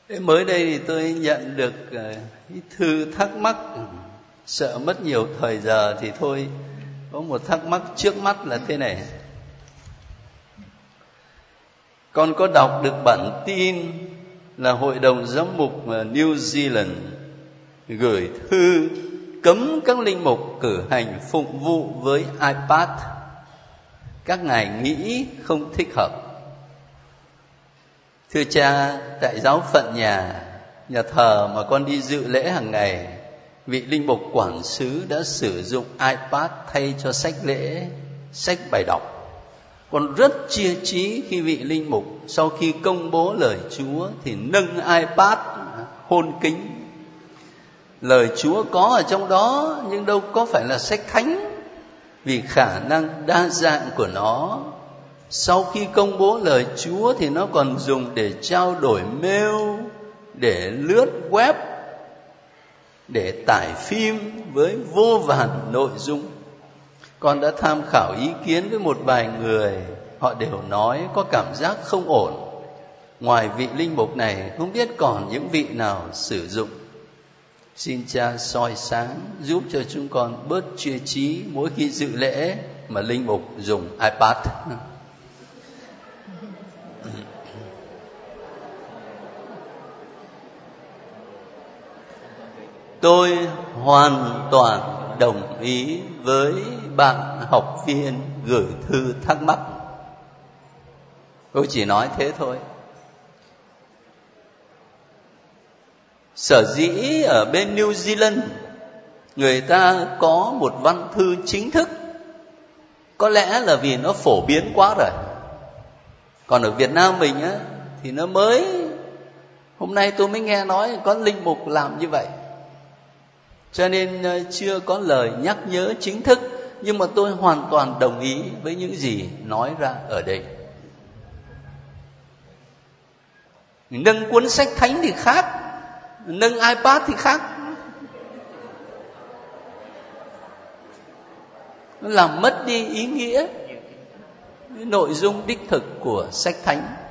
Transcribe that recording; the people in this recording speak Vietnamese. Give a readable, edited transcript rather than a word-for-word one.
Mới đây thì tôi nhận được thư thắc mắc, sợ mất nhiều thời giờ thì thôi. Có một thắc mắc trước mắt là thế này: con có đọc được bản tin là Hội đồng Giám mục New Zealand gửi thư cấm các linh mục cử hành phụng vụ với iPad. Các ngài nghĩ không thích hợp. Thưa cha, tại giáo phận nhà thờ mà con đi dự lễ hàng ngày, vị linh mục quản xứ đã sử dụng iPad thay cho sách lễ, sách bài đọc. Con rất chia trí khi vị linh mục sau khi công bố lời Chúa thì nâng iPad hôn kính. Lời Chúa có ở trong đó nhưng đâu có phải là sách thánh, vì khả năng đa dạng của nó. Sau khi công bố lời Chúa thì nó còn dùng để trao đổi mail, để lướt web, để tải phim với vô vàn nội dung. Con đã tham khảo ý kiến với một vài người, họ đều nói có cảm giác không ổn. Ngoài vị linh mục này, không biết còn những vị nào sử dụng. Xin cha soi sáng giúp cho chúng con bớt chia trí mỗi khi dự lễ mà linh mục dùng iPad. Tôi hoàn toàn đồng ý với bạn học viên gửi thư thắc mắc. Tôi chỉ nói thế thôi. Sở dĩ ở bên New Zealand người ta có một văn thư chính thức, có lẽ là vì nó phổ biến quá rồi. Còn ở Việt Nam mình á thì nó mới, hôm nay tôi mới nghe nói có linh mục làm như vậy, cho nên chưa có lời nhắc nhớ chính thức. Nhưng mà tôi hoàn toàn đồng ý với những gì nói ra ở đây. Nâng cuốn sách thánh thì khác, nâng iPad thì khác. Nó làm mất đi ý nghĩa, nội dung đích thực của sách thánh.